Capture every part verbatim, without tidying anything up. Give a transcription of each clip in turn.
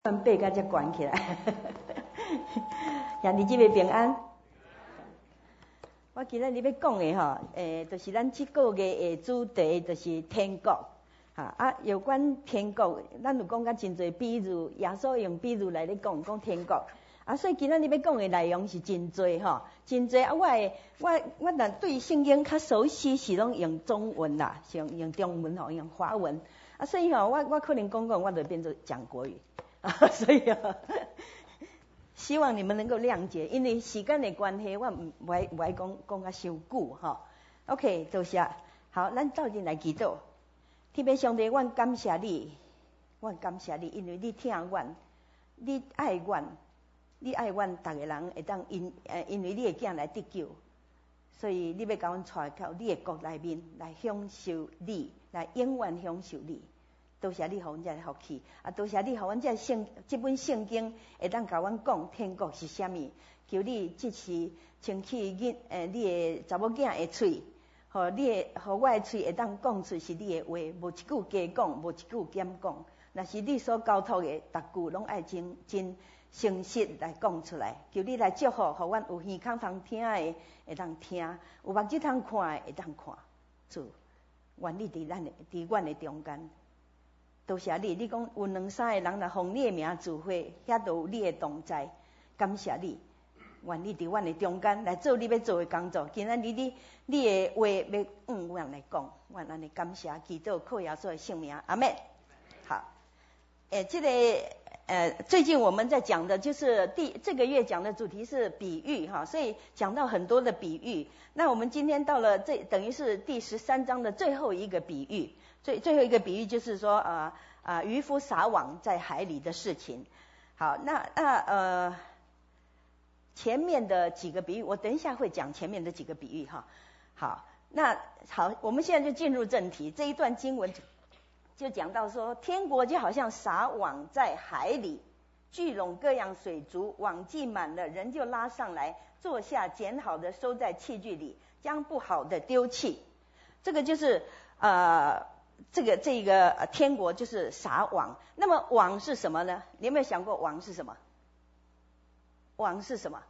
爬甲才悬起来，兄弟姊妹平安。我今仔日要讲的吼，诶，就是咱这个月的主题，就是天国。哈啊，有关天国，咱有讲甲真侪比喻，耶稣用比喻来咧讲讲天国。啊，所以今仔日要讲的内容是真侪吼，真侪啊！我的我我若对圣经较熟悉，是拢用中文啦，是用用中文吼，用华文。啊，所以吼，我我可能讲讲，我就变做讲国语。啊，所以啊，希望你们能够谅解，因为时间的关系，我唔唔爱唔爱讲讲啊伤久吼。OK， 多谢。好，咱照进来祈祷。天父上帝，我感谢你，我感谢你，因为你听我，你爱我，你爱我，逐个人会当因诶，因为你的囝来得救，所以你要甲阮带到你的国内面来享受你，来永远享受你。多谢你给阮这个福气，啊！多谢你给阮这圣这本圣经会当甲阮讲天国是啥物。求你即时清起囡诶，你的查某囝的喙，互你的，互我的喙会当讲出是你的话，无一句加讲，无一句减讲。若是你所交托的，逐句拢爱真真诚实来讲出来。求你来祝福，互阮有耳孔通听的会当听，有目睭通看的会当看。主，愿你伫咱的伫阮的中间。多谢你，你讲有两三个人来奉你的名聚会，遐都有你的同在。感谢你，愿你伫阮的中间来做你要做的工作。今仔日你你的话要嗯，我来讲，我安尼感谢祈祷，靠耶稣的圣名，阿们。好，诶，这个呃，最近我们在讲的就是第这个月讲的主题是比喻哈，所以讲到很多的比喻。那我们今天到了这等于是第十三章的最后一个比喻。最最后一个比喻就是说，呃呃，渔夫撒网在海里的事情。好，那那呃，前面的几个比喻，我等一下会讲前面的几个比喻哈。好，那好，我们现在就进入正题。这一段经文就讲到说，天国就好像撒网在海里，聚拢各样水族，网系满了，人就拉上来，坐下，捡好的收在器具里，将不好的丢弃。这个就是呃。这个这个呃天国就是撒网，那么网是什么呢？你有没有想过网是什么？网是什么？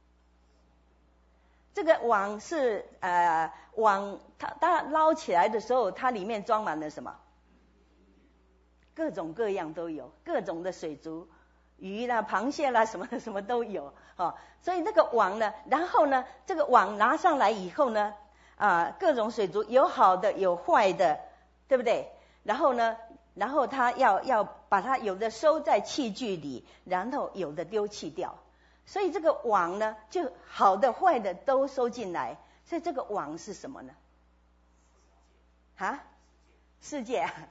这个网是呃网，它它捞起来的时候，它里面装满了什么？各种各样都有，各种的水族，鱼啦、螃蟹啦，什么什么都有哦。所以那个网呢，然后呢，这个网拿上来以后呢，啊、呃，各种水族有好的有坏的。对不对？然后呢，然后他要要把它有的收在器具里，然后有的丢弃掉。所以这个网呢，就好的坏的都收进来。所以这个网是什么呢？啊？世界啊，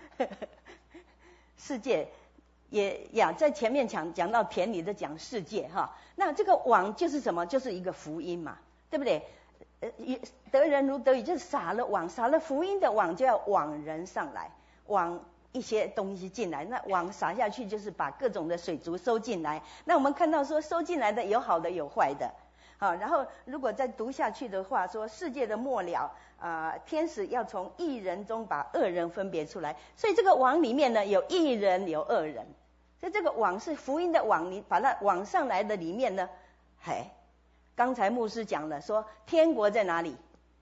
世界也呀，在前面讲讲到田里的讲世界哈。那这个网就是什么？就是一个福音嘛，对不对？呃，得人如得鱼，就是撒了网，撒了福音的网，就要网人上来，网一些东西进来。那网撒下去，就是把各种的水族收进来。那我们看到说，收进来的有好的有坏的，好，然后如果再读下去的话，说世界的末了，啊、呃，天使要从义人中把恶人分别出来。所以这个网里面呢，有义人有恶人。所以这个网是福音的网，你把它网上来的里面呢，嘿。刚才牧师讲了，说天国在哪里？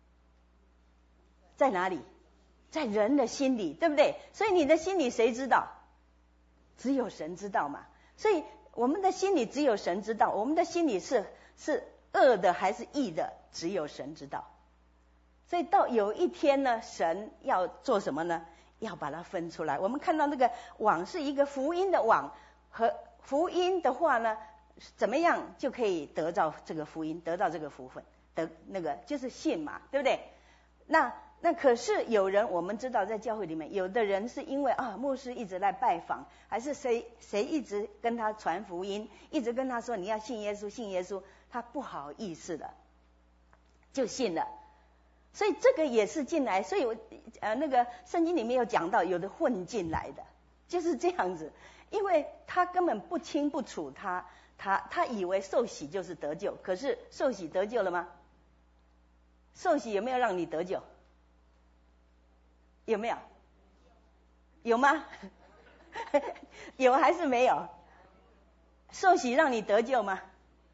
在哪里？在人的心里，对不对？所以你的心里谁知道？只有神知道嘛。所以我们的心里只有神知道，我们的心里是是恶的还是义的，只有神知道。所以到有一天呢，神要做什么呢？要把它分出来。我们看到那个网是一个福音的网，和福音的话呢，怎么样就可以得到这个福音，得到这个福分，得那个就是信嘛，对不对？那那可是有人，我们知道在教会里面，有的人是因为啊牧师一直来拜访，还是谁谁一直跟他传福音，一直跟他说你要信耶稣，信耶稣，他不好意思的就信了。所以这个也是进来，所以我呃那个圣经里面有讲到，有的混进来的就是这样子，因为他根本不清不楚他。他他以为受洗就是得救，可是受洗得救了吗？受洗有没有让你得救？有没有？有吗？ 有还是没有？受洗让你得救吗？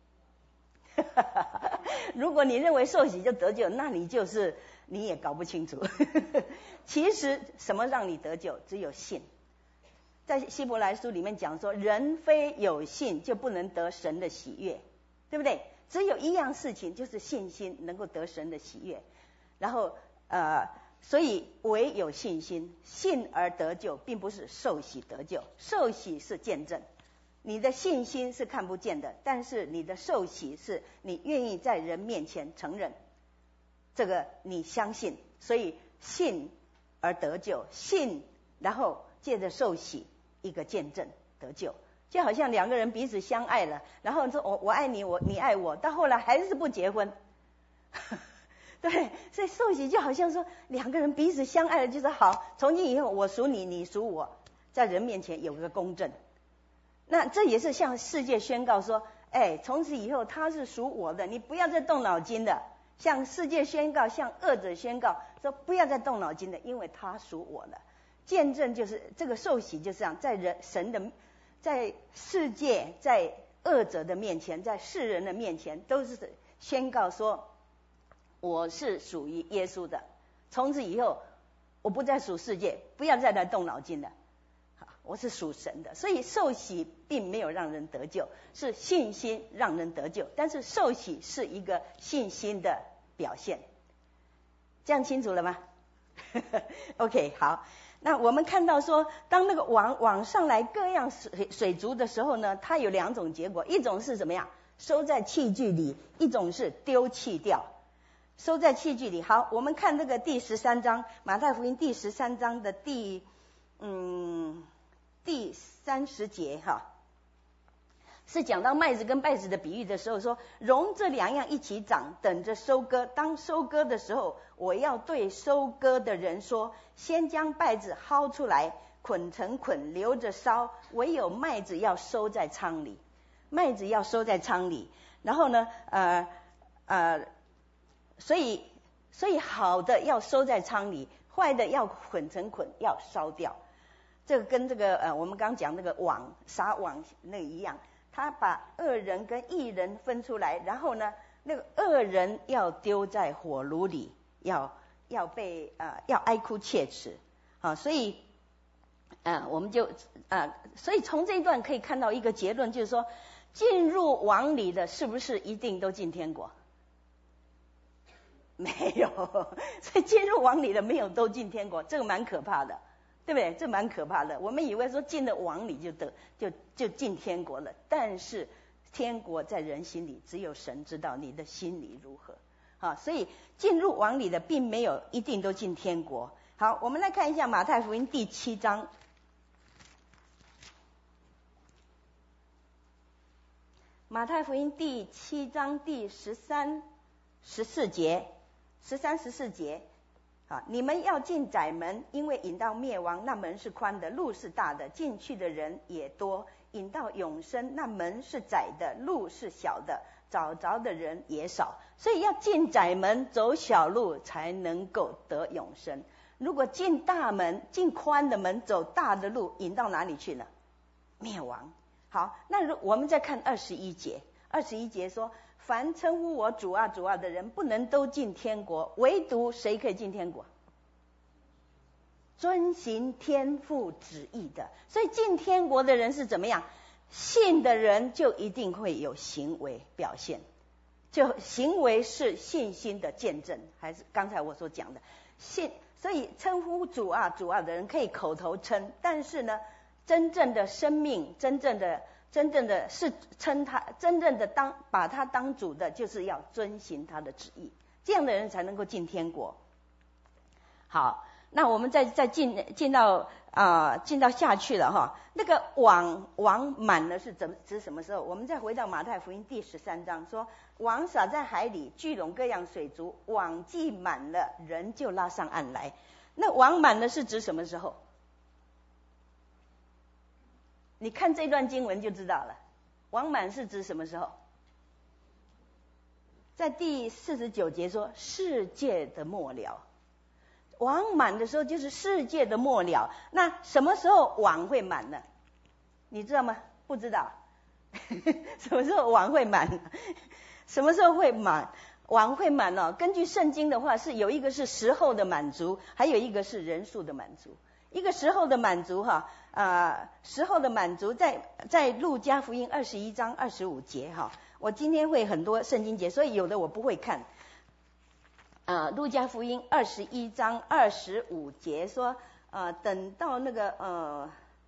如果你认为受洗就得救，那你就是你也搞不清楚。其实什么让你得救？只有信。在希伯来书里面讲说，人非有信就不能得神的喜悦，对不对？只有一样事情，就是信心能够得神的喜悦。然后呃，所以唯有信心，信而得救，并不是受洗得救。受洗是见证，你的信心是看不见的，但是你的受洗是你愿意在人面前承认，这个你相信，所以信而得救，信然后借着受洗一个见证得救。就好像两个人彼此相爱了，然后说我我爱你，我你爱我，到后来还是不结婚。对，所以受洗就好像说两个人彼此相爱了，就是好，从今以后我属你，你属我，在人面前有个公正。那这也是向世界宣告说，哎，从此以后他是属我的，你不要再动脑筋的。向世界宣告，向恶者宣告，说不要再动脑筋的，因为他属我的。见证就是这个受洗，就是这样，在人神的。在世界，在恶者的面前，在世人的面前，都是宣告说，我是属于耶稣的。从此以后，我不再属世界，不要再来动脑筋了。我是属神的，所以受洗并没有让人得救，是信心让人得救。但是受洗是一个信心的表现，这样清楚了吗？OK， 好。那我们看到说，当那个网网上来各样水水族的时候呢，它有两种结果，一种是怎么样，收在器具里，一种是丢弃掉。收在器具里，好，我们看这个第十三章，马太福音第十三章的第嗯第三十节哈，是讲到麦子跟稗子的比喻的时候说，容这两样一起长，等着收割。当收割的时候，我要对收割的人说，先将稗子薅出来，捆成捆，留着烧；唯有麦子要收在仓里。麦子要收在仓里，然后呢，呃呃，所以所以好的要收在仓里，坏的要捆成捆，要烧掉。这个跟这个呃我们刚讲那个网撒网那一样。他把恶人跟义人分出来，然后呢，那个恶人要丢在火炉里，要要被呃要哀哭切齿，啊，所以呃我们就呃所以从这一段可以看到一个结论，就是说进入网里的是不是一定都进天国？没有，所以进入网里的没有都进天国，这个蛮可怕的。对不对？这蛮可怕的。我们以为说进了网里就得就就进天国了，但是天国在人心里，只有神知道你的心里如何。好，所以进入网里的并没有一定都进天国。好，我们来看一下马太福音第七章。马太福音第七章第十三、十四节，十三、十四节。啊！你们要进窄门，因为引到灭亡，那门是宽的，路是大的，进去的人也多；引到永生，那门是窄的，路是小的，找着的人也少。所以要进窄门，走小路，才能够得永生。如果进大门，进宽的门，走大的路，引到哪里去呢？灭亡。好，那我们再看二十一节，二十一节说，凡称呼我主啊主啊的人，不能都进天国，唯独谁可以进天国？遵行天父旨意的。所以进天国的人是怎么样？信的人就一定会有行为表现，就行为是信心的见证，还是刚才我所讲的信。所以称呼主啊主啊的人可以口头称，但是呢，真正的生命，真正的真正的是称他，真正的当把他当主的，就是要遵行他的旨意，这样的人才能够进天国。好，那我们再再进进到啊、呃、进到下去了哈。那个网网满了是怎指什么时候？我们再回到马太福音第十三章，说网撒在海里，聚拢各样水族，网既满了，人就拉上岸来。那网满了是指什么时候？你看这段经文就知道了。网满是指什么时候？在第四十九节说世界的末了。 网满的时候就是世界的末了。那什么时候网会满呢？你知道吗？不知道。什么时候网会满？什么时候会满？网会满哦。根据圣经的话，是有一个是时候的满足，还有一个是人数的满足。一个时候的满足哈，呃，时候的满足在在路加福音二十一章二十五节哈。我今天会很多圣经节，所以有的我不会看。啊、呃，路加福音二十一章二十五节说，呃，等到那个呃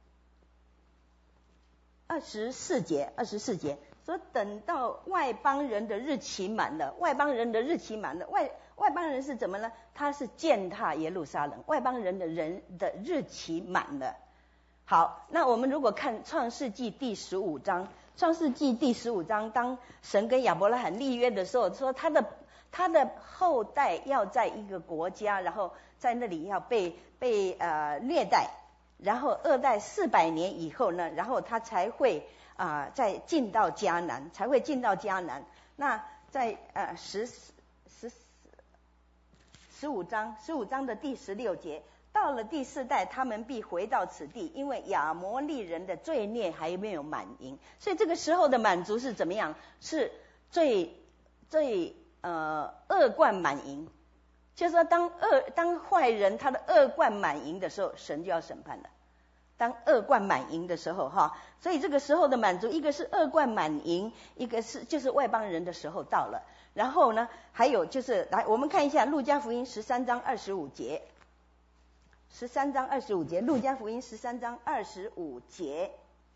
二十四节，二十四节说，等到外邦人的日期满了，外邦人的日期满了，外外邦人是怎么呢？他是践踏耶路撒冷，外邦人的人的日期满了。好，那我们如果看创世纪第十五章，创世纪第十五章，当神跟亚伯拉罕立约的时候，说他的他的后代要在一个国家，然后在那里要被被呃虐待，然后二代四百年以后呢，然后他才会啊、呃、再进到迦南，才会进到迦南。那在呃十十十五章十五章的第十六节，到了第四代，他们必回到此地，因为亚摩利人的罪孽还没有满盈。所以这个时候的满足是怎么样？是最最呃恶贯满盈，就是说当恶当坏人他的恶贯满盈的时候，神就要审判了。当恶贯满盈的时候哈，所以这个时候的满足，一个是恶贯满盈，一个是就是外邦人的时候到了。然后呢，还有就是来我们看一下路加福音十三章二十五节，十三章二十五节，路加福音十三章二十五节，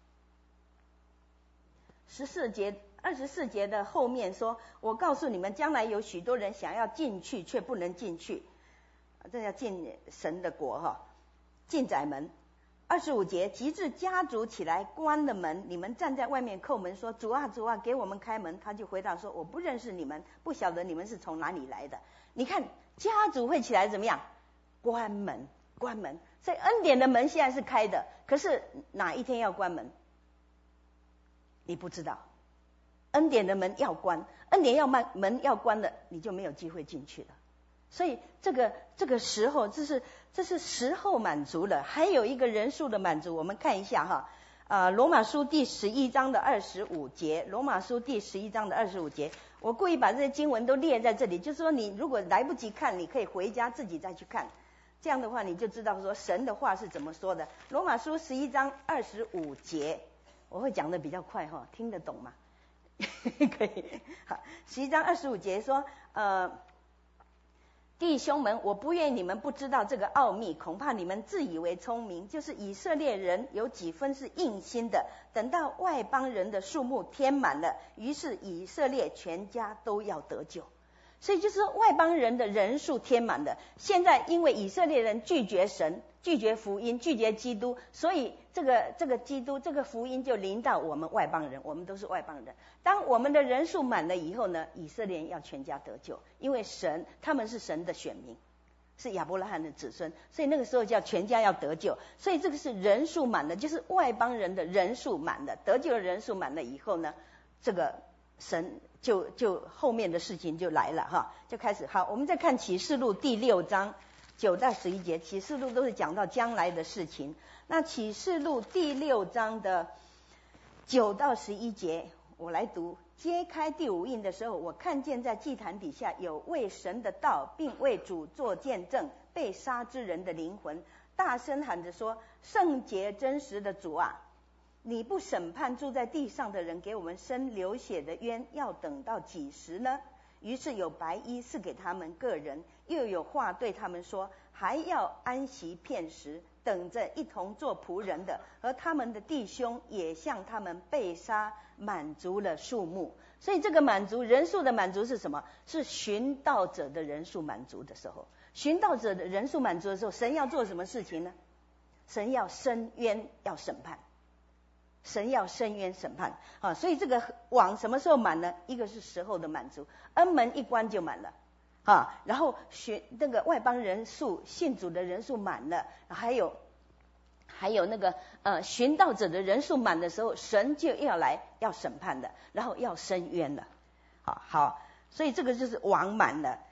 十四节二十四节的后面说，我告诉你们，将来有许多人想要进去，却不能进去，这叫进神的国哈，进窄门。二十五节，及至家主起来关了门，你们站在外面叩门说，主啊主啊，给我们开门。他就回答说，我不认识你们，不晓得你们是从哪里来的。你看家主会起来怎么样？关门，关门。所以恩典的门现在是开的，可是哪一天要关门？你不知道。恩典的门要关，恩典要门门要关了，你就没有机会进去了。所以这个这个时候，这是这是时候满足了，还有一个人数的满足。我们看一下哈，啊，罗马书第十一章的二十五节，罗马书第十一章的二十五节，我故意把这些经文都列在这里，就是说你如果来不及看，你可以回家自己再去看，这样的话你就知道说神的话是怎么说的。罗马书十一章二十五节，我会讲的比较快哈，听得懂吗？可以，好，十一章二十五节说，呃。弟兄们，我不愿你们不知道这个奥秘，恐怕你们自以为聪明。就是以色列人有几分是硬心的，等到外邦人的数目填满了，于是以色列全家都要得救。所以就是外邦人的人数填满了，现在因为以色列人拒绝神，拒绝福音，拒绝基督，所以这个这个基督这个福音就临到我们外邦人，我们都是外邦人。当我们的人数满了以后呢，以色列人要全家得救，因为神他们是神的选民，是亚伯拉罕的子孙，所以那个时候叫全家要得救。所以这个是人数满了，就是外邦人的人数满了，得救的人数满了以后呢，这个神就就后面的事情就来了哈，就开始。好，我们再看启示录第六章九到十一节，启示录都是讲到将来的事情。那启示录第六章的九到十一节，我来读。揭开第五印的时候，我看见在祭坛底下有为神的道并为主做见证被杀之人的灵魂，大声喊着说，圣洁真实的主啊，你不审判住在地上的人，给我们生流血的冤，要等到几时呢？于是有白衣赐给他们个人，又有话对他们说，还要安息片时，等着一同做仆人的和他们的弟兄也向他们被杀满足了数目。所以这个满足人数的满足是什么？是寻道者的人数满足的时候。寻道者的人数满足的时候，神要做什么事情呢？神要伸冤，要审判。神要伸冤审判啊，所以这个网什么时候满呢？一个是时候的满足，恩门一关就满了啊，然后学那个外邦人数信主的人数满了，还有还有那个呃寻道者的人数满的时候，神就要来要审判的，然后要伸冤了。好好，所以这个就是网满了。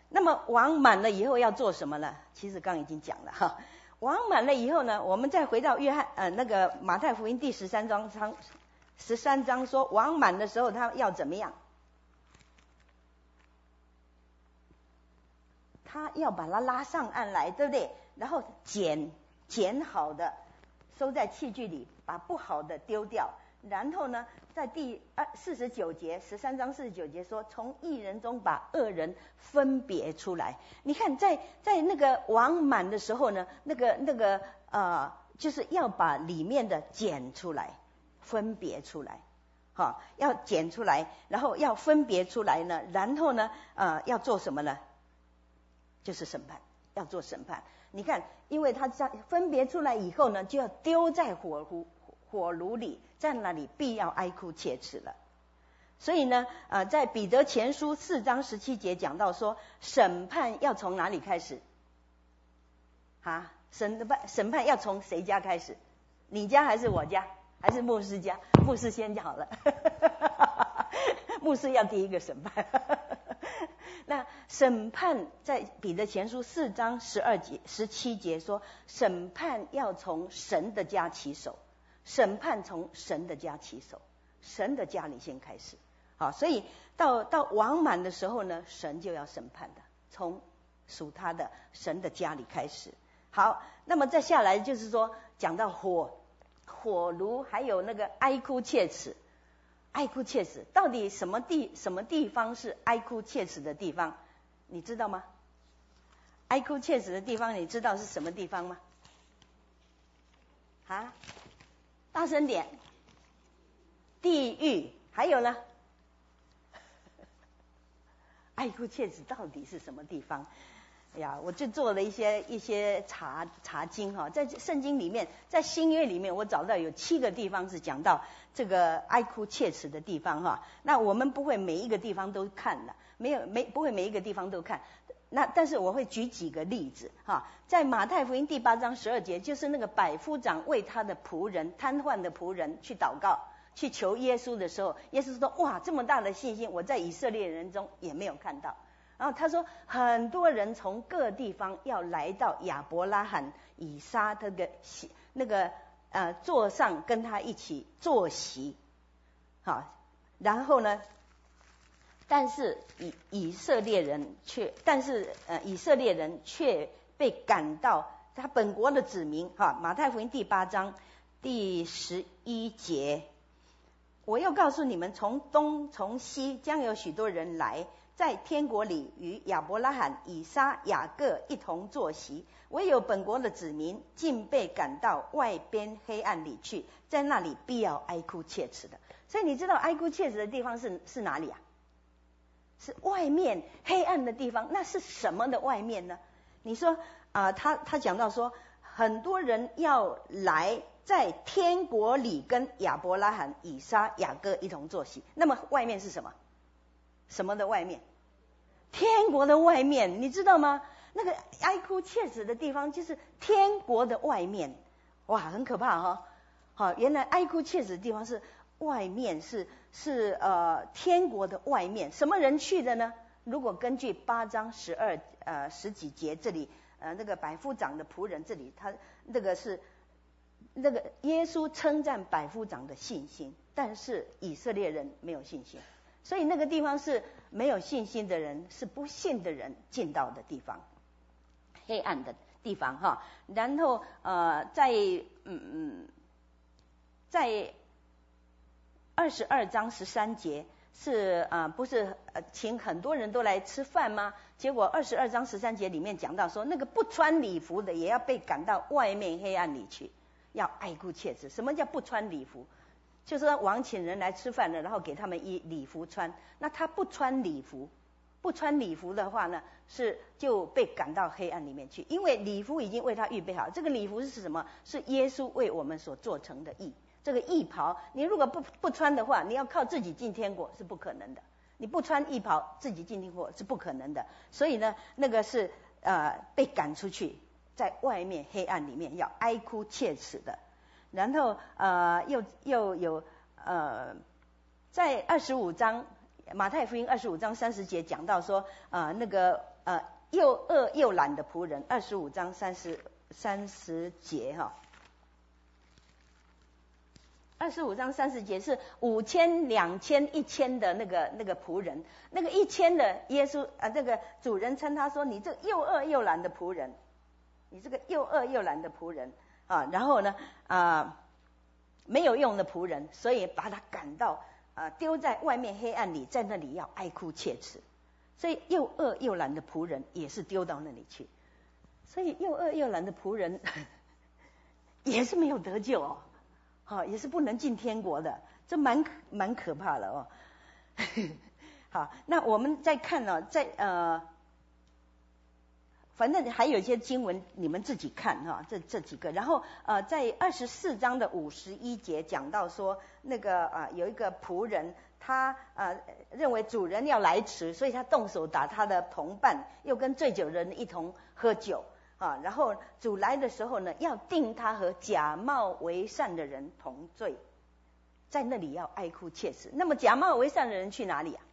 那么王满了以后要做什么呢？其实刚刚已经讲了哈。王满了以后呢，我们再回到约翰呃那个马太福音第十三章章十三章说王满的时候他要怎么样？他要把它拉上岸来，对不对？然后捡捡好的收在器具里，把不好的丢掉。然后呢，在第二四十九节，十三章四十九节说，从义人中把恶人分别出来。你看，在在那个王满的时候呢，那个那个呃，就是要把里面的捡出来，分别出来，哈，要捡出来，然后要分别出来呢，然后呢，呃，要做什么呢？就是审判，要做审判。你看，因为他在分别出来以后呢，就要丢在火炉火炉里，在那里必要哀哭切齿了。所以呢，呃，在彼得前书四章十七节讲到说，审判要从哪里开始？啊，审判审判要从谁家开始？你家还是我家？还是牧师家？牧师先就好了，牧师要第一个审判。那审判在彼得前书四章十二节、十七节说，审判要从神的家起手，审判从神的家起手，神的家里先开始。好，所以到到王满的时候呢，神就要审判的，从属他的神的家里开始。好，那么再下来就是说，讲到火火炉，还有那个哀哭切齿。哀哭切齿，到底什么地什么地方是哀哭切齿的地方？你知道吗？哀哭切齿的地方，你知道是什么地方吗？啊，大声点！地狱，还有呢？哀哭切齿到底是什么地方？哎呀，我就做了一些一些查查经哈，在圣经里面，在新约里面，我找到有七个地方是讲到这个哀哭切齿的地方哈。那我们不会每一个地方都看的，没有没不会每一个地方都看。那但是我会举几个例子哈，在马太福音第八章十二节，就是那个百夫长为他的仆人瘫痪的仆人去祷告，去求耶稣的时候，耶稣说：哇，这么大的信心，我在以色列人中也没有看到。然后他说，很多人从各地方要来到亚伯拉罕、以撒这个那个呃座上跟他一起坐席，好，然后呢，但是以以色列人却，但是呃以色列人却被赶到他本国的子民，哈，马太福音第八章第十一节，我要告诉你们，从东从西将有许多人来。在天国里与亚伯拉罕、以撒、雅各一同坐席，唯有本国的子民竟被赶到外边黑暗里去，在那里必要哀哭切齿的。所以你知道哀哭切齿的地方是是哪里啊？是外面黑暗的地方。那是什么的外面呢？你说啊、呃，他他讲到说，很多人要来在天国里跟亚伯拉罕、以撒、雅各一同坐席。那么外面是什么？什么的外面？天国的外面，你知道吗？那个哀哭切齿的地方就是天国的外面。哇，很可怕哈、哦！好，原来哀哭切齿的地方是外面，是是呃天国的外面。什么人去的呢？如果根据八章十二呃十几节这里呃那个百夫长的仆人这里，他那个是那个耶稣称赞百夫长的信心，但是以色列人没有信心。所以那个地方是没有信心的人，是不信的人进到的地方，黑暗的地方哈。然后呃，在嗯嗯，在二十二章十三节是啊、呃，不是呃请很多人都来吃饭吗？结果二十二章十三节里面讲到说，那个不穿礼服的也要被赶到外面黑暗里去，要哀哭切齿。什么叫不穿礼服？就是说王请人来吃饭了，然后给他们一礼服穿。那他不穿礼服，不穿礼服的话呢，是就被赶到黑暗里面去，因为礼服已经为他预备好。这个礼服是什么？是耶稣为我们所做成的义。这个义袍，你如果不不穿的话，你要靠自己进天国是不可能的。你不穿义袍，自己进天国是不可能的。所以呢，那个是呃被赶出去，在外面黑暗里面要哀哭切齿的。然后呃又又有呃在二十五章马太福音二十五章三十节讲到说呃那个呃又饿又懒的仆人，二十五章三十三十节哈。二十五章三十节是五千、两千、一千的那个那个仆人，那个一千的耶稣啊，这个主人称他说：“你这又饿又懒的仆人，你这个又饿又懒的仆人啊。”然后呢啊，没有用的仆人，所以把他赶到啊，丢在外面黑暗里，在那里要哀哭切齿。所以又饿又懒的仆人也是丢到那里去，所以又饿又懒的仆人也是没有得救哦。好、哦，也是不能进天国的，这蛮蛮可怕的哦。好，那我们再看呢、哦，在呃，反正还有一些经文你们自己看哈、哦，这这几个。然后呃，在二十四章的五十一节讲到说，那个啊、呃、有一个仆人，他呃认为主人要来迟，所以他动手打他的同伴，又跟醉酒人一同喝酒。啊，然后主来的时候呢，要定他和假冒为善的人同罪，在那里要哀哭切齿。那么假冒为善的人去哪里啊？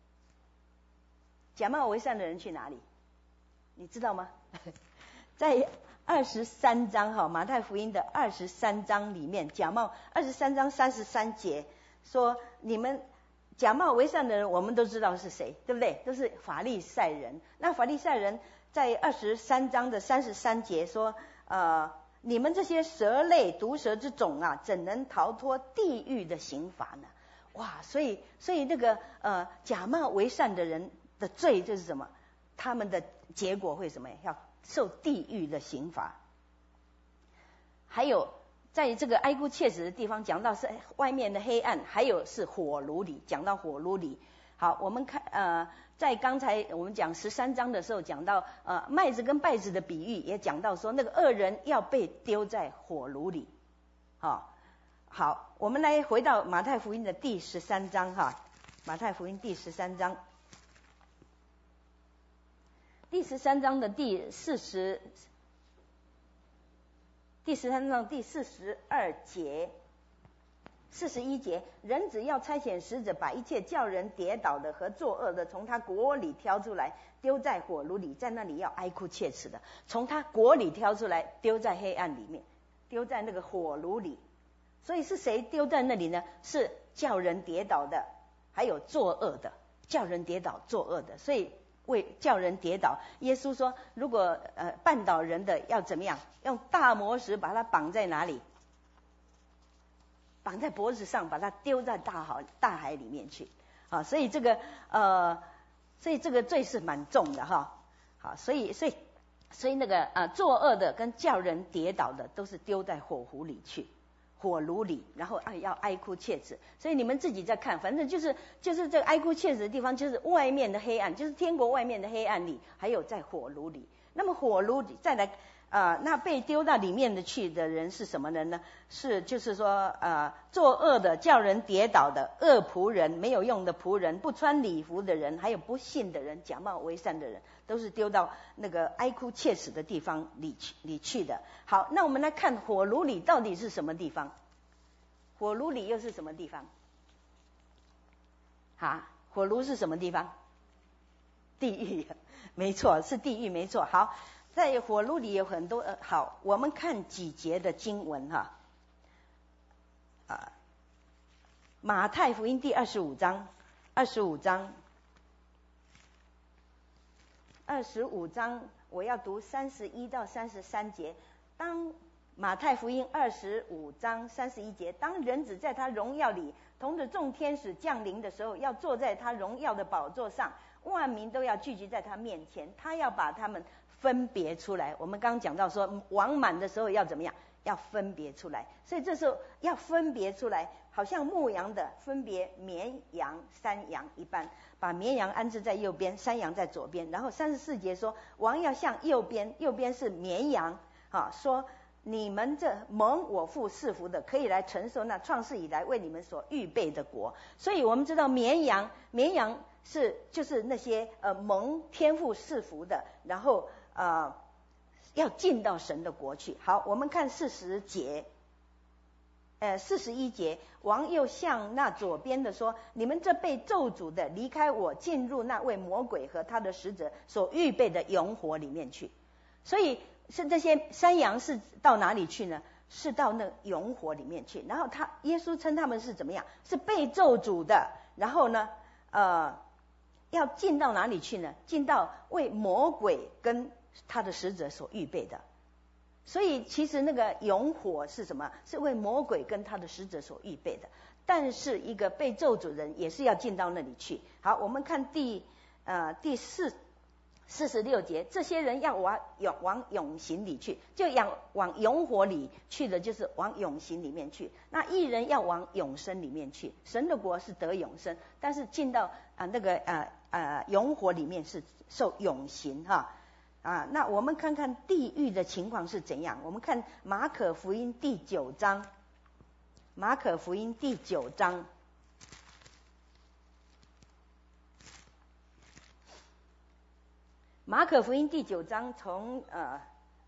假冒为善的人去哪里？你知道吗？在二十三章哈，马太福音的二十三章里面，假冒二十三章三十三节说，你们假冒为善的人，我们都知道是谁，对不对？都是法利赛人。那法利赛人在二十三章的三十三节说，呃，你们这些蛇类毒蛇之种啊，怎能逃脱地狱的刑罚呢？哇，所以所以那个呃假冒为善的人的罪就是什么？他们的结果会什么？要受地狱的刑罚。还有在这个哀哭切齿的地方讲到是外面的黑暗，还有是火炉里，讲到火炉里。好，我们看呃，在刚才我们讲十三章的时候讲到呃麦子跟稗子的比喻，也讲到说那个恶人要被丢在火炉里。好，好，我们来回到马太福音的第十三章哈，马太福音第十三章，第十三章的第四十，第十三章第四十二节。四十一节，人只要差遣使者，把一切叫人跌倒的和作恶的，从他国里挑出来，丢在火炉里，在那里要哀哭切齿的。从他国里挑出来，丢在黑暗里面，丢在那个火炉里。所以是谁丢在那里呢？是叫人跌倒的，还有作恶的，叫人跌倒作恶的。所以为叫人跌倒，耶稣说，如果呃绊倒人的要怎么样？用大磨石把他绑在哪里？绑在脖子上，把它丢在大海大海里面去，啊，所以这个呃，所以这个罪是蛮重的哈，好，所以所以所以那个啊，作恶的跟叫人跌倒的，都是丢在火湖里去，火炉里，然后哎要哀哭切齿。所以你们自己在看，反正就是就是这个哀哭切齿的地方，就是外面的黑暗，就是天国外面的黑暗里，还有在火炉里。那么火炉里再来。啊、呃，那被丢到里面的去的人是什么人呢？是就是说，呃，作恶的、叫人跌倒的恶仆人、没有用的仆人、不穿礼服的人，还有不信的人、假冒为善的人，都是丢到那个哀哭切齿的地方里去里去的。好，那我们来看火炉里到底是什么地方？火炉里又是什么地方？啊，火炉是什么地方？地狱，没错，是地狱，没错。好。在火炉里有很多呃，好，我们看几节的经文哈，啊，马太福音第二十五章，二十五章，二十五章，我要读三十一到三十三节。当马太福音二十五章三十一节，当人子在他荣耀里同着众天使降临的时候，要坐在他荣耀的宝座上，万民都要聚集在他面前，他要把他们分别出来。我们刚刚讲到说，王满的时候要怎么样？要分别出来。所以这时候要分别出来，好像牧羊的分别绵羊、山羊一般，把绵羊安置在右边，山羊在左边。然后三十四节说，王要向右边，右边是绵羊，啊，说你们这蒙我父赐福的，可以来承受那创世以来为你们所预备的国。所以我们知道绵羊，绵羊是就是那些呃蒙天父赐福的，然后呃要进到神的国去。好，我们看四十节， 呃四十一节，王又向那左边的说：你们这被咒诅的，离开我，进入那位魔鬼和他的使者所预备的永火里面去。所以是这些山羊是到哪里去呢？是到那永火里面去。然后他耶稣称他们是怎么样？是被咒诅的。然后呢，呃，要进到哪里去呢？进到为魔鬼跟他的使者所预备的。所以其实那个永火是什么？是为魔鬼跟他的使者所预备的。但是一个被咒诅人也是要进到那里去。好，我们看第呃第四四十六节，这些人要往永往永刑里去，就要往永火里去的，就是往永刑里面去。那义人要往永生里面去。神的国是得永生，但是进到啊、呃、那个呃呃永火里面是受永刑哈。啊，那我们看看地狱的情况是怎样。我们看马可福音第九章，马可福音第九章，马可福音第九章从呃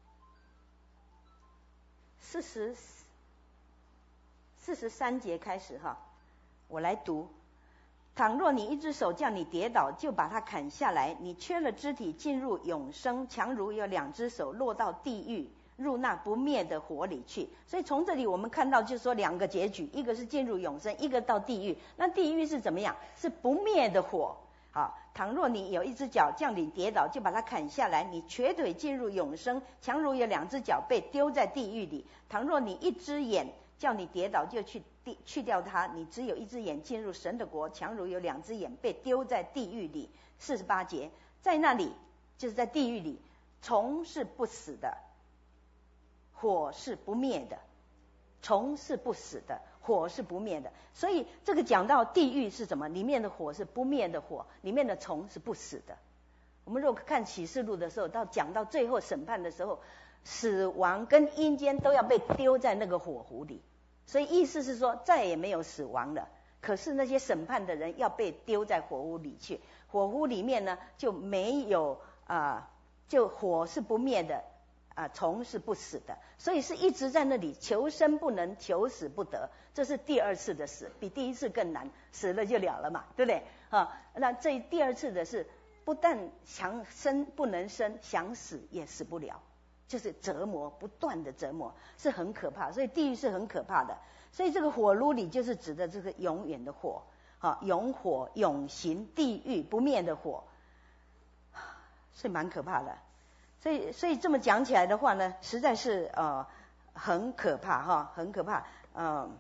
四十四十三节开始哈，我来读。倘若你一只手叫你跌倒，就把它砍下来，你缺了肢体进入永生，强如有两只手落到地狱，入那不灭的火里去。所以从这里我们看到就是说两个结局，一个是进入永生，一个到地狱。那地狱是怎么样？是不灭的火。好，倘若你有一只脚叫你跌倒，就把它砍下来，你瘸腿进入永生，强如有两只脚被丢在地狱里。倘若你一只眼叫你跌倒，就去去掉它，你只有一只眼进入神的国，强如有两只眼被丢在地狱里。四十八节，在那里就是在地狱里，虫是不死的，火是不灭的。虫是不死的，火是不灭的。所以这个讲到地狱是什么？里面的火是不灭的火，里面的虫是不死的。我们如果看启示录的时候，到讲到最后审判的时候，死亡跟阴间都要被丢在那个火湖里。所以意思是说再也没有死亡了，可是那些审判的人要被丢在火湖里去。火湖里面呢就没有啊、呃，就火是不灭的啊、呃，虫是不死的，所以是一直在那里求生不能，求死不得。这是第二次的死，比第一次更难，死了就了了嘛，对不对啊？那这第二次的是不但想生不能生，想死也死不了。就是折磨，不断的折磨，是很可怕。所以地狱是很可怕的。所以这个火炉里就是指的这个永远的火，啊，永火、永刑、地狱不灭的火，是蛮可怕的。所以，所以这么讲起来的话呢，实在是呃很可怕哈，很可怕。嗯，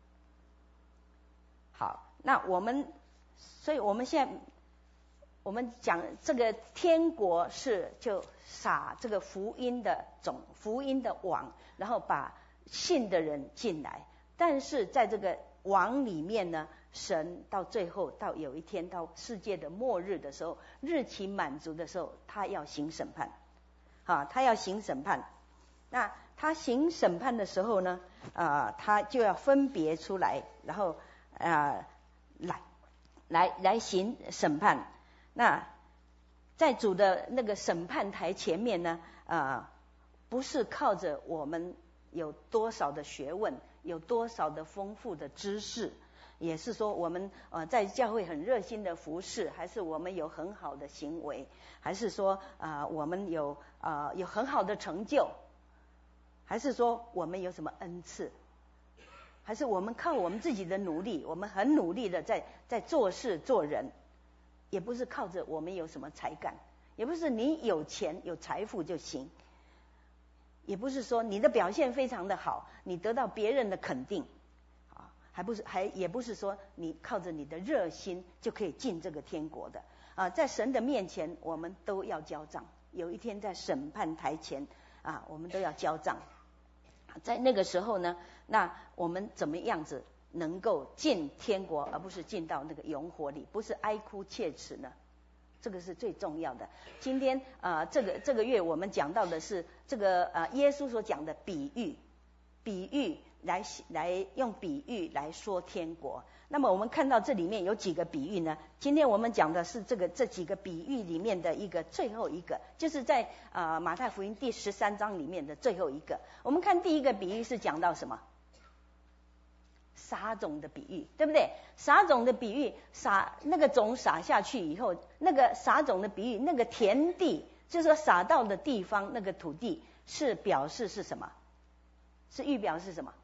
好，那我们，所以我们现在。我们讲这个天国是就撒这个福音的种，福音的网，然后把信的人进来。但是在这个网里面呢，神到最后到有一天到世界的末日的时候，日期满足的时候，他要行审判，啊，他要行审判。那他行审判的时候呢，啊、呃，他就要分别出来，然后啊、呃、来来来行审判。那在主的那个审判台前面呢，啊、呃，不是靠着我们有多少的学问，有多少的丰富的知识，也是说我们呃在教会很热心的服侍，还是我们有很好的行为，还是说啊、呃、我们有啊、呃、有很好的成就，还是说我们有什么恩赐，还是我们靠我们自己的努力，我们很努力的在在做事做人。也不是靠着我们有什么才干，也不是你有钱有财富就行，也不是说你的表现非常的好，你得到别人的肯定，啊，还不是还也不是说你靠着你的热心就可以进这个天国的啊，在神的面前我们都要交账，有一天在审判台前啊，我们都要交账，在那个时候呢，那我们怎么样子能够进天国，而不是进到那个永火里，不是哀哭切齿呢？这个是最重要的。今天啊、呃，这个这个月我们讲到的是这个呃耶稣所讲的比喻，比喻来来用比喻来说天国。那么我们看到这里面有几个比喻呢？今天我们讲的是这个这几个比喻里面的一个最后一个，就是在啊、呃、马太福音第十三章里面的最后一个。我们看第一个比喻是讲到什么？ 撒种的比喻，对不对？撒种的比喻，撒那个种撒下去以后，那个撒种的比喻，那个田地，就是说撒到的地方，那个土地是表示是什么？是预表是什么？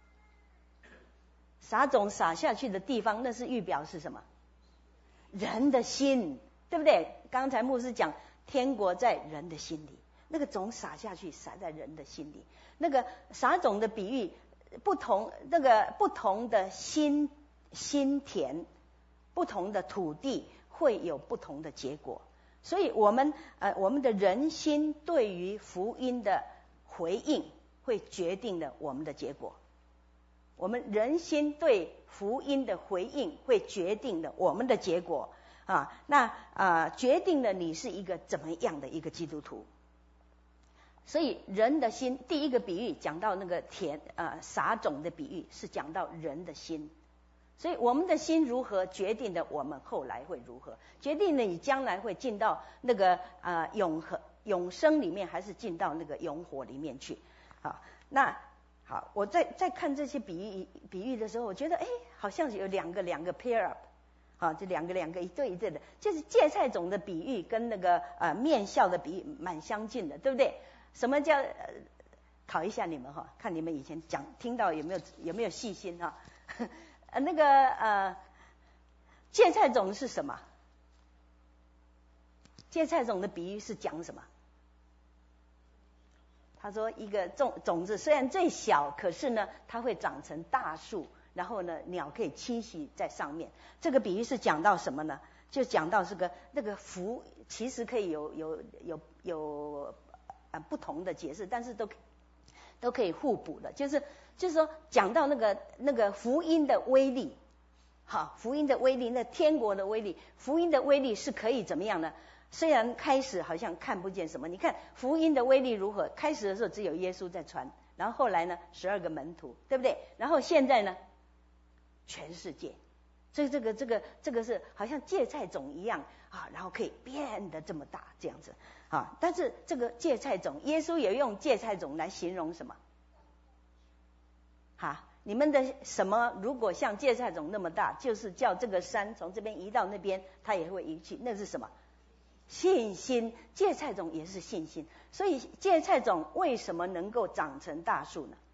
撒种撒下去的地方，那是预表是什么？人的心，对不对？刚才牧师讲，天国在人的心里，那个种撒下去，撒在人的心里。那个撒种的比喻，不同那个不同的心心田，不同的土地会有不同的结果。所以我们呃我们的人心对于福音的回应，会决定了我们的结果。我们人心对福音的回应，会决定了我们的结果啊。那啊、呃、决定了你是一个怎么样的一个基督徒。所以人的心，第一个比喻讲到那个田呃撒种的比喻，是讲到人的心。所以我们的心如何，决定了我们后来会如何，决定了你将来会进到那个呃永恒永生里面，还是进到那个永火里面去。好，那好，我在在看这些比喻比喻的时候，我觉得哎，好像有两个两个 pair up， 好，这两个两个一对一对的，就是芥菜种的比喻跟那个呃面笑的比喻蛮相近的，对不对？什么叫、呃、考一下你们哈，看你们以前讲听到有没有有没有细心哈？呃那个呃芥菜种是什么？芥菜种的比喻是讲什么？他说一个种种子虽然最小，可是呢它会长成大树，然后呢鸟可以栖息在上面。这个比喻是讲到什么呢？就讲到这个那个福，其实可以有有有有呃不同的解释，但是都都可以互补的。就是就是说讲到那个那个福音的威力，好，福音的威力，那天国的威力，福音的威力是可以怎么样呢？虽然开始好像看不见什么，你看福音的威力如何？开始的时候只有耶稣在传，然后后来呢，十二个门徒，对不对？然后现在呢，全世界，所以这个这个这个是好像芥菜种一样啊，然后可以变得这么大这样子啊。但是这个芥菜种，耶稣也用芥菜种来形容什么？哈，你们的什么如果像芥菜种那么大，就是叫这个山从这边移到那边，它也会移去，那是什么？信心。芥菜种也是信心。所以芥菜种为什么能够长成大树呢？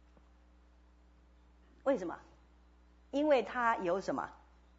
为什么？因为它有什么？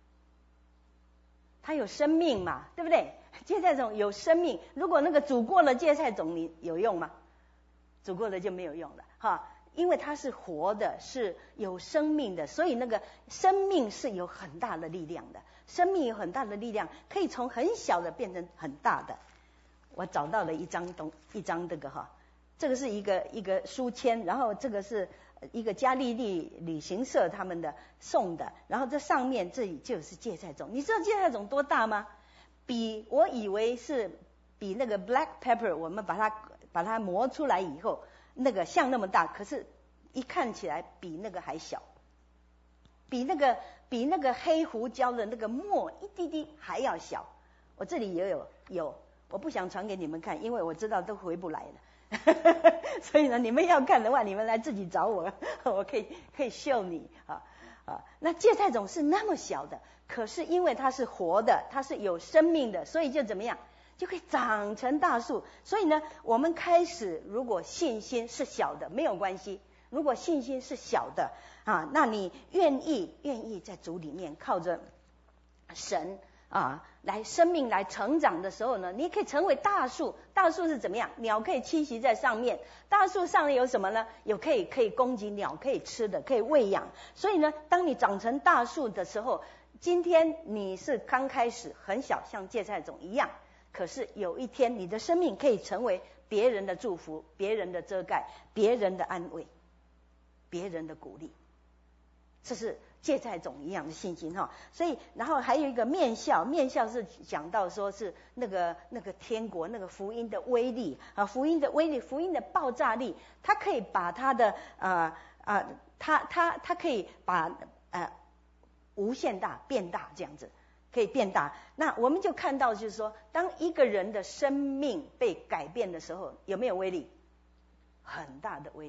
它有生命嘛，对不对？芥菜种有生命，如果那个煮过了芥菜种，你有用吗？煮过了就没有用了哈，因为它是活的，是有生命的，所以那个生命是有很大的力量的。生命有很大的力量，可以从很小的变成很大的。我找到了一张东一张这个哈，这个是一个一个书签，然后这个是一个加利利旅行社他们的送的，然后这上面这里就是芥菜种。你知道芥菜种多大吗？比我以为是比那个 black pepper， 我们把它把它磨出来以后，那个像那么大，可是一看起来比那个还小，比那个比那个黑胡椒的那个末一滴滴还要小。我这里也有有，我不想传给你们看，因为我知道都回不来了。所以呢，你们要看的话，你们来自己找我，我可以可以秀你啊啊。那芥菜种是那么小的，可是因为它是活的，它是有生命的，所以就怎么样，就可以长成大树。所以呢，我们开始如果信心是小的没有关系，如果信心是小的啊，那你愿意愿意在主里面靠着神啊来生命来成长的时候呢，你可以成为大树。大树是怎么样？鸟可以栖息在上面。大树上有什么呢？有可以可以供给鸟可以吃的，可以喂养。所以呢，当你长成大树的时候，今天你是刚开始很小，像芥菜种一样，可是有一天你的生命可以成为别人的祝福，别人的遮盖，别人的安慰，别人的鼓励。这是芥菜种一样的信心哈。所以然后还有一个面笑，面笑是讲到说是那个那个天国那个福音的威力啊，福音的威力，福音的爆炸力，它可以把它的啊啊，它它它可以把呃无限大变大，这样子可以变大。那我们就看到就是说，当一个人的生命被改变的时候，有没有威力？很大的威力。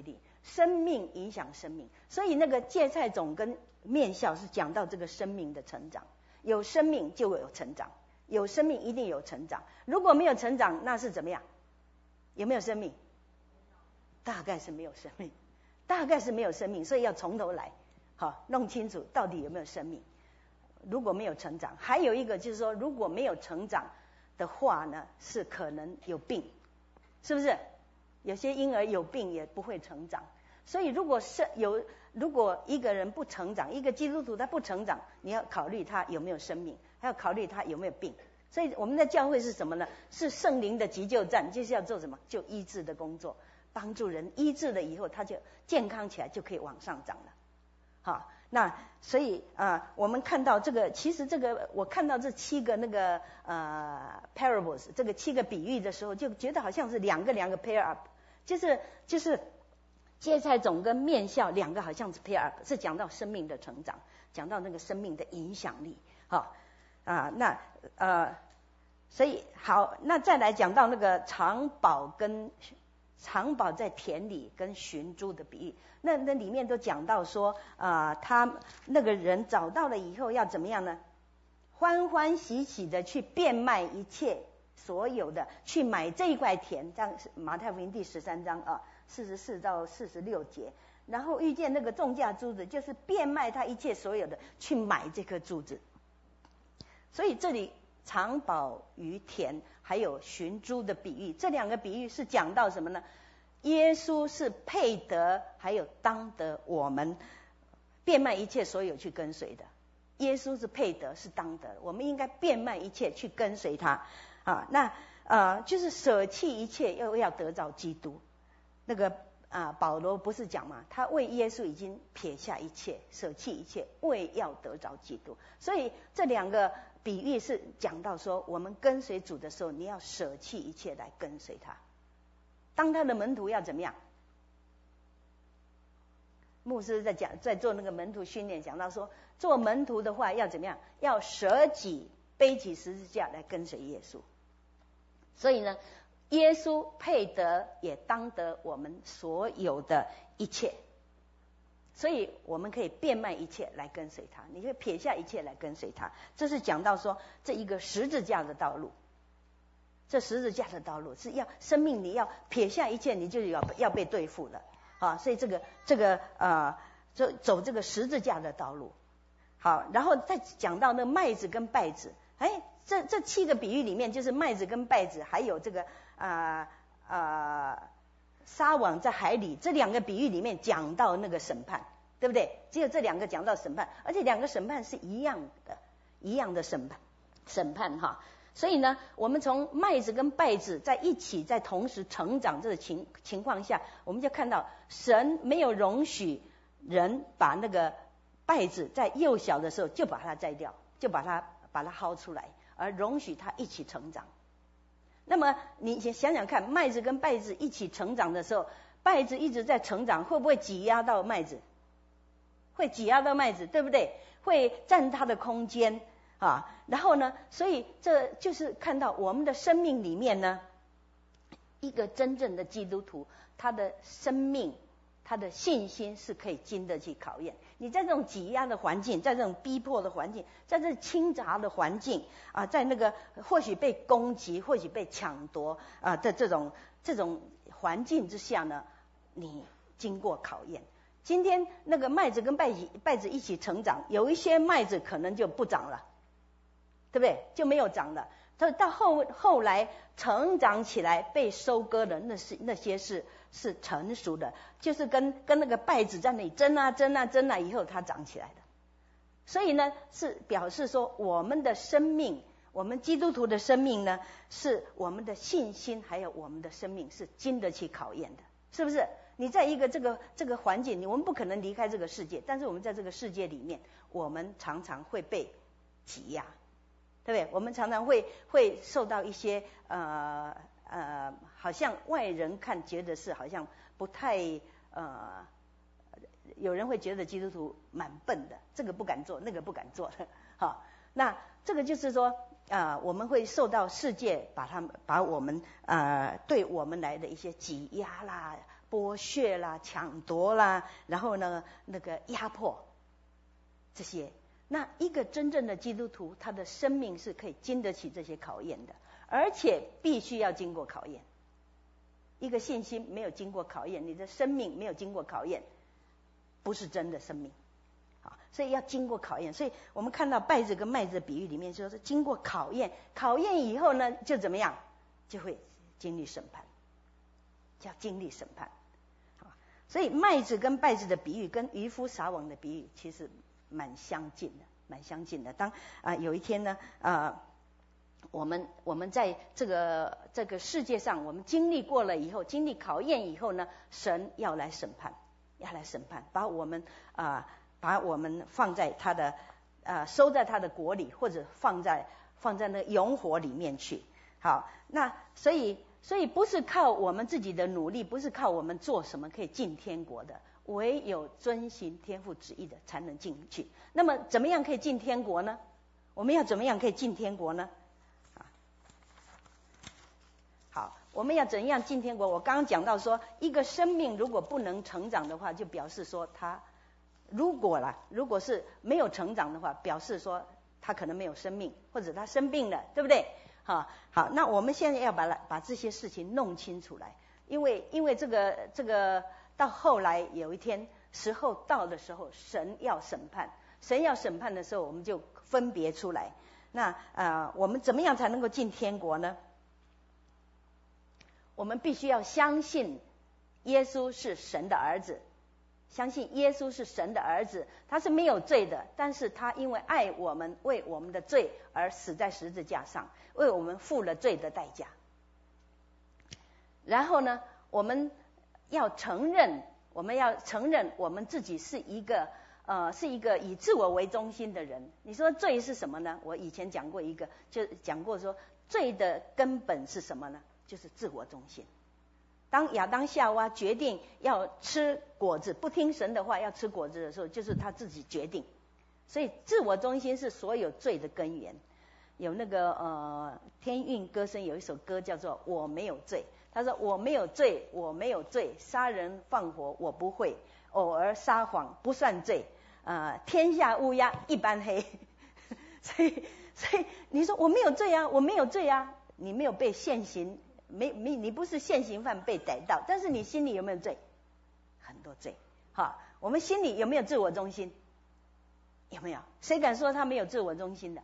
生命影响生命，所以那个芥菜种跟面酵是讲到这个生命的成长，有生命就会有成长，有生命一定有成长，如果没有成长，那是怎么样？有没有生命？大概是没有生命，大概是没有生命，所以要从头来，好，弄清楚到底有没有生命。如果没有成长，还有一个就是说，如果没有成长的话呢，是可能有病，是不是？有些婴儿有病也不会成长，所以如果是有，如果一个人不成长，一个基督徒他不成长，你要考虑他有没有生命，还要考虑他有没有病。所以我们的教会是什么呢？是圣灵的急救站，就是要做什么？就医治的工作，帮助人医治了以后，他就健康起来，就可以往上涨了。好，那所以啊、呃，我们看到这个，其实这个我看到这七个那个呃 parables 这个七个比喻的时候，就觉得好像是两个两个 pair up， 就是就是芥菜种跟面酵两个好像是 pair up， 是讲到生命的成长，讲到那个生命的影响力。好啊，那呃，所以好，那再来讲到那个藏宝跟藏宝在田里跟寻珠的比喻，那那里面都讲到说啊、呃，他那个人找到了以后要怎么样呢？欢欢喜喜的去变卖一切所有的，去买这一块田。这样是马太福音第十三章啊，四十四到四十六节。然后遇见那个重价珠子，就是变卖他一切所有的去买这颗珠子。所以这里藏宝于田还有寻珠的比喻，这两个比喻是讲到什么呢？耶稣是配得还有当得我们变卖一切所有去跟随的。耶稣是配得是当得，我们应该变卖一切去跟随他啊。那呃就是舍弃一切又要得着基督。那个啊保罗不是讲嘛，他为耶稣已经撇下一切，舍弃一切，为要得着基督。所以这两个比喻是讲到说，我们跟随主的时候，你要舍弃一切来跟随他。当他的门徒要怎么样？牧师在讲，在做那个门徒训练，讲到说，做门徒的话要怎么样？要舍己，背起十字架来跟随耶稣。所以呢，耶稣配得也当得我们所有的一切。所以我们可以变卖一切来跟随他，你可以撇下一切来跟随他。这是讲到说这一个十字架的道路，这十字架的道路是要生命，你要撇下一切，你就要要被对付了啊！所以这个这个呃，走走这个十字架的道路。好，然后再讲到那麦子跟稗子，哎，这这七个比喻里面，就是麦子跟稗子，还有这个啊啊。呃呃撒网在海里，这两个比喻里面讲到那个审判，对不对？只有这两个讲到审判，而且两个审判是一样的，一样的审判，审判哈。所以呢，我们从麦子跟稗子在一起，在同时成长这个情情况下，我们就看到神没有容许人把那个稗子在幼小的时候就把它摘掉，就把它把它薅出来，而容许它一起成长。那么你想想看，麦子跟稗子一起成长的时候，稗子一直在成长，会不会挤压到麦子？会挤压到麦子，对不对？会占它的空间啊。然后呢，所以这就是看到我们的生命里面呢，一个真正的基督徒，他的生命，他的信心是可以经得起考验。你在这种挤压的环境，在这种逼迫的环境，在这倾轧的环境啊，在那个或许被攻击，或许被抢夺啊的这种这种环境之下呢，你经过考验。今天那个麦子跟稗子稗子一起成长，有一些麦子可能就不长了，对不对？就没有长了。到到后后来成长起来被收割的那是那些是是成熟的，就是跟跟那个稗子在那里争啊争啊争啊以后它长起来的。所以呢，是表示说我们的生命，我们基督徒的生命呢，是我们的信心还有我们的生命是经得起考验的，是不是？你在一个这个这个环境，你我们不可能离开这个世界，但是我们在这个世界里面，我们常常会被挤压。对不对？我们常常会会受到一些呃呃，好像外人看觉得是好像不太呃，有人会觉得基督徒蛮笨的，这个不敢做，那个不敢做的。好，那这个就是说啊、呃，我们会受到世界把他们把我们呃对我们来的一些挤压啦、 剥削啦、抢夺啦，然后呢那个压迫这些。那一个真正的基督徒，他的生命是可以经得起这些考验的，而且必须要经过考验。一个信心没有经过考验，你的生命没有经过考验，不是真的生命。好，所以要经过考验。所以我们看到稗子跟麦子的比喻里面，说是经过考验，考验以后呢，就怎么样，就会经历审判，叫经历审判。好，所以麦子跟稗子的比喻，跟渔夫撒网的比喻，其实蛮相近的，蛮相近的。当啊、呃、有一天呢，啊、呃，我们我们在这个这个世界上，我们经历过了以后，经历考验以后呢，神要来审判，要来审判，把我们啊、呃、把我们放在他的啊、呃、收在他的国里，或者放在放在那个永火里面去。好，那所以所以不是靠我们自己的努力，不是靠我们做什么可以进天国的。唯有遵行天父旨意的才能进去。那么怎么样可以进天国呢？我们要怎么样可以进天国呢？好，我们要怎样进天国？我刚刚讲到说，一个生命如果不能成长的话，就表示说他如果啦，如果是没有成长的话，表示说他可能没有生命，或者他生病了，对不对？好，好，那我们现在要把把这些事情弄清楚来，因为因为这个这个。到后来有一天时候到的时候，神要审判，神要审判的时候，我们就分别出来。那啊、呃，我们怎么样才能够进天国呢？我们必须要相信耶稣是神的儿子，相信耶稣是神的儿子，他是没有罪的，但是他因为爱我们，为我们的罪而死在十字架上，为我们付了罪的代价。然后呢，我们要承认，我们要承认我们自己是一个呃是一个以自我为中心的人。你说罪是什么呢？我以前讲过一个，就讲过说罪的根本是什么呢？就是自我中心。当亚当夏娃决定要吃果子，不听神的话要吃果子的时候，就是他自己决定。所以自我中心是所有罪的根源。有那个呃天韵歌声有一首歌叫做《我没有罪》。他说我没有罪，我没有罪，杀人放火我不会，偶尔撒谎不算罪，呃，天下乌鸦一般黑。所以，所以你说我没有罪啊，我没有罪啊，你没有被现行，没没，你不是现行犯被逮到，但是你心里有没有罪？很多罪。好，我们心里有没有自我中心？有没有？谁敢说他没有自我中心的？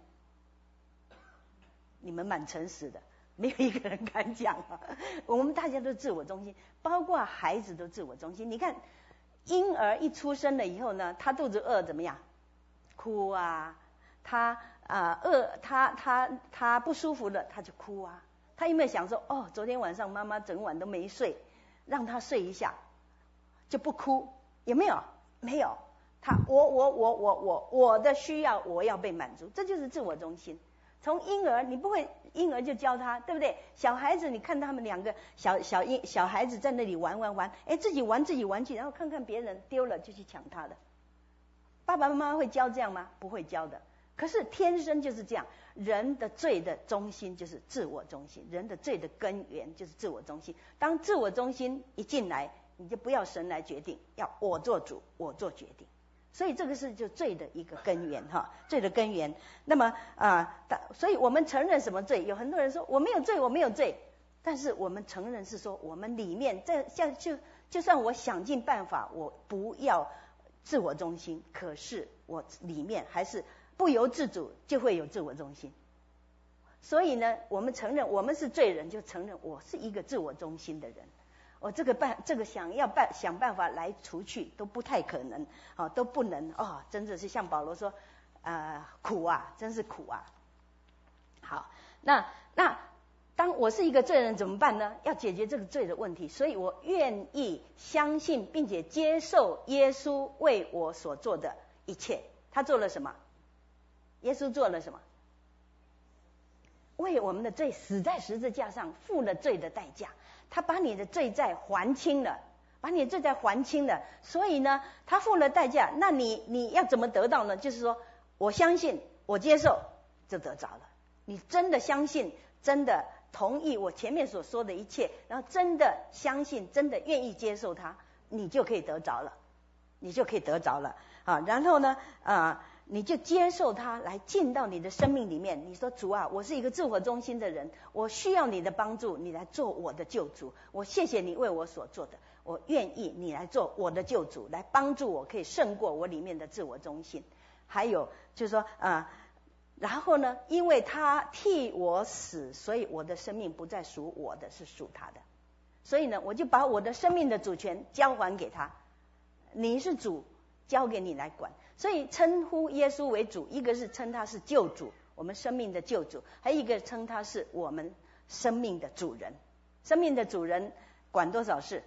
你们蛮诚实的。没有一个人敢讲啊！我们大家都自我中心，包括孩子都自我中心。你看，婴儿一出生了以后呢，他肚子饿怎么样？哭啊！他啊、呃、饿，他他他不舒服了，他就哭啊！他有没有想说，哦，昨天晚上妈妈整晚都没睡，让他睡一下，就不哭？有没有？没有。他我我我我我我的需要我要被满足，这就是自我中心。从婴儿你不会，婴儿就教他，对不对？小孩子你看他们两个小小婴小孩子在那里玩玩玩，哎，自己玩自己玩具，然后看看别人丢了就去抢他的。爸爸妈妈会教这样吗？不会教的。可是天生就是这样，人的罪的中心就是自我中心，人的罪的根源就是自我中心。当自我中心一进来，你就不要神来决定，要我做主，我做决定。所以这个是就罪的一个根源哈，罪的根源。那么啊、呃，所以我们承认什么罪？有很多人说我没有罪，我没有罪，但是我们承认是说我们里面在像就就算我想尽办法，我不要自我中心，可是我里面还是不由自主就会有自我中心。所以呢，我们承认我们是罪人，就承认我是一个自我中心的人。我、哦、这个办这个想要办想办法来除去都不太可能，哦都不能哦，真的是像保罗说，呃苦啊，真是苦啊。好，那那当我是一个罪人怎么办呢？要解决这个罪的问题，所以我愿意相信并且接受耶稣为我所做的一切。他做了什么？耶稣做了什么？为我们的罪死在十字架上，付了罪的代价。他把你的罪债还清了，把你的罪债还清了，所以呢，他付了代价。那你你要怎么得到呢？就是说，我相信，我接受，就得着了。你真的相信，真的同意我前面所说的一切，然后真的相信，真的愿意接受他，你就可以得着了，你就可以得着了啊。然后呢，啊，你就接受他来进到你的生命里面。你说主啊，我是一个自我中心的人，我需要你的帮助，你来做我的救主。我谢谢你为我所做的，我愿意你来做我的救主，来帮助我可以胜过我里面的自我中心。还有就是说啊。然后呢，因为他替我死，所以我的生命不再属我的，是属他的。所以呢，我就把我的生命的主权交还给他。你是主，交给你来管。所以称呼耶稣为主，一个是称他是救主，我们生命的救主；还有一个称他是我们生命的主人。生命的主人管多少事？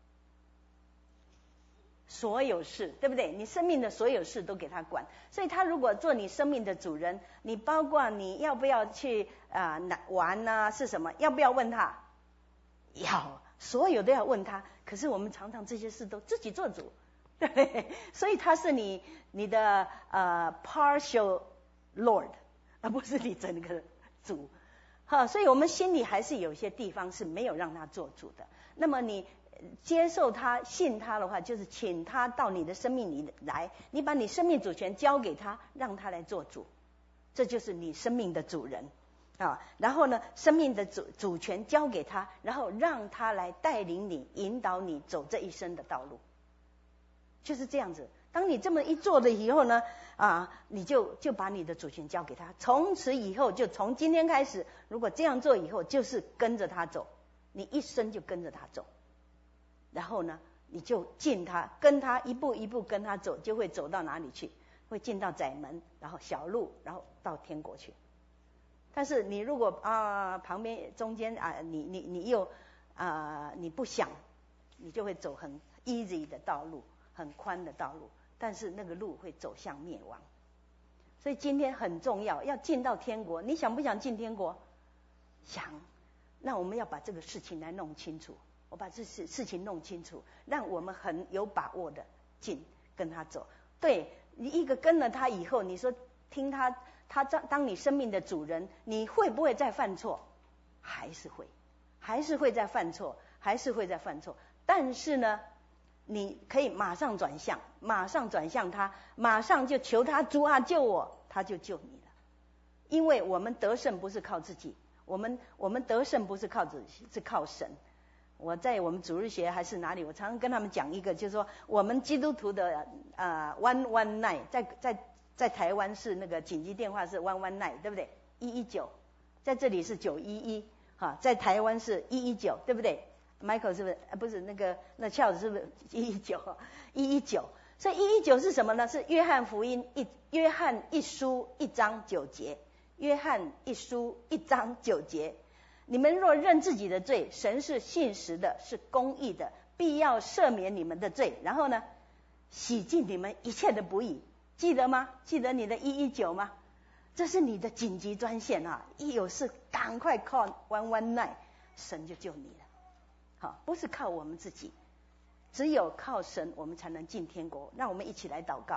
所有事，对不对？你生命的所有事都给他管，所以他如果做你生命的主人，你包括你要不要去啊、呃、玩啊，是什么？要不要问他？要，所有都要问他。可是我们常常这些事都自己做主，对不对？所以他是你你的呃 partial Lord， 而不是你整个主。好，所以我们心里还是有些地方是没有让他做主的。那么你接受他、信他的话，就是请他到你的生命里来，你把你生命主权交给他，让他来做主，这就是你生命的主人啊。然后呢，生命的主主权交给他，然后让他来带领你、引导你走这一生的道路，就是这样子。当你这么一做了以后呢，啊，你就就把你的主权交给他，从此以后，就从今天开始，如果这样做以后，就是跟着他走，你一生就跟着他走。然后呢，你就进他，跟他一步一步跟他走，就会走到哪里去？会进到窄门，然后小路，然后到天国去。但是你如果啊旁边中间啊，你你你又啊你不想，你就会走很 easy 的道路，很宽的道路，但是那个路会走向灭亡。所以今天很重要，要进到天国。你想不想进天国？想。那我们要把这个事情来弄清楚。我把这事事情弄清楚，让我们很有把握的进跟他走。对，你一个跟了他以后，你说听他，他当当你生命的主人，你会不会再犯错？还是会，还是会再犯错，还是会再犯错。但是呢，你可以马上转向，马上转向他，马上就求他，主啊救我，他就救你了。因为我们得胜不是靠自己，我们我们得胜不是靠自己，是靠神。我在我们主日学还是哪里，我常常跟他们讲一个，就是说我们基督徒的呃 one one nine， 在在在台湾是那个紧急电话是 one one nine， 对不对？一一九，在这里是九一一，哈，在台湾是一一九，对不对 ？Michael 是不是？呃，不是那个那 Charles 是不是一一九？一一九，所以一一九是什么呢？是约翰福音一约翰一书一章九节，约翰一书一章九节。你们若认自己的罪，神是信实的，是公义的，必要赦免你们的罪，然后呢，洗净你们一切的不义。记得吗？记得你的一一九吗？这是你的紧急专线啊！一有事赶快 call one one nine， 神就救你了。好，不是靠我们自己，只有靠神，我们才能进天国。让我们一起来祷告。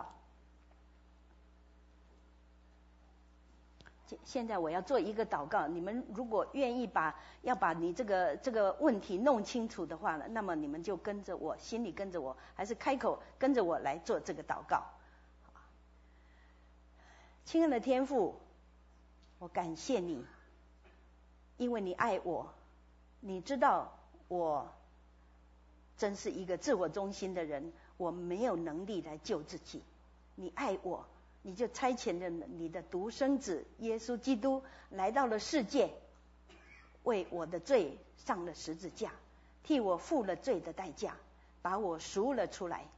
现在我要做一个祷告，你们如果愿意把要把你这个这个问题弄清楚的话呢，那么你们就跟着我，心里跟着我，还是开口跟着我来做这个祷告。亲爱的天父，我感谢你，因为你爱我，你知道我真是一个自我中心的人，我没有能力来救自己，你爱我，你就差遣了你的独生子耶稣基督来到了世界，为我的罪上了十字架，替我付了罪的代价，把我赎了出来。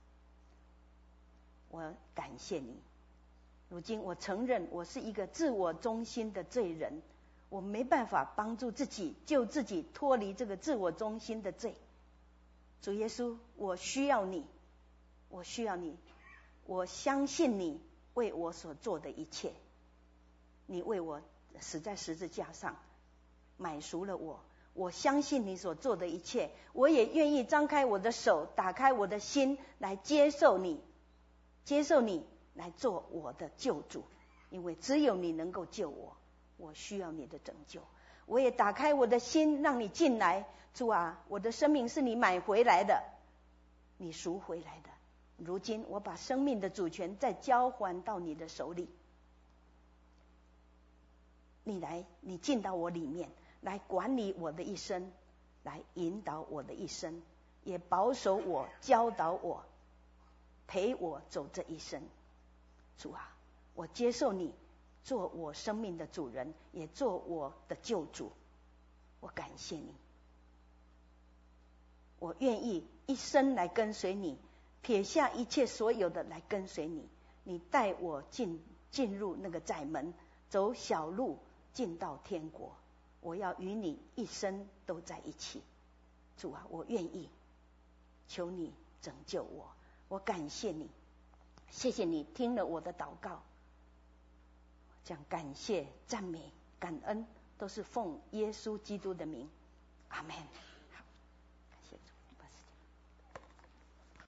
我感谢你。如今我承认我是一个自我中心的罪人，我没办法帮助自己救自己脱离这个自我中心的罪。主耶稣，我需要你，我需要你，我相信你为我所做的一切，你为我死在十字架上买赎了我，我相信你所做的一切，我也愿意张开我的手，打开我的心来接受你，接受你来做我的救主，因为只有你能够救我，我需要你的拯救。 我也打开我的心，让你进来。主啊，我的生命是你买回来的，你赎回来的。如今我把生命的主权再交还到你的手里，你来，你进到我里面，来管理我的一生，来引导我的一生，也保守我，教导我，陪我走这一生。主啊，我接受你做我生命的主人，也做我的救主。我感谢你，我愿意一生来跟随你，撇下一切所有的来跟随你。你带我进进入那个窄门，走小路进到天国。我要与你一生都在一起。主啊，我愿意，求你拯救我。我感谢你，谢谢你听了我的祷告，将感谢、赞美、感恩都是奉耶稣基督的名，阿们。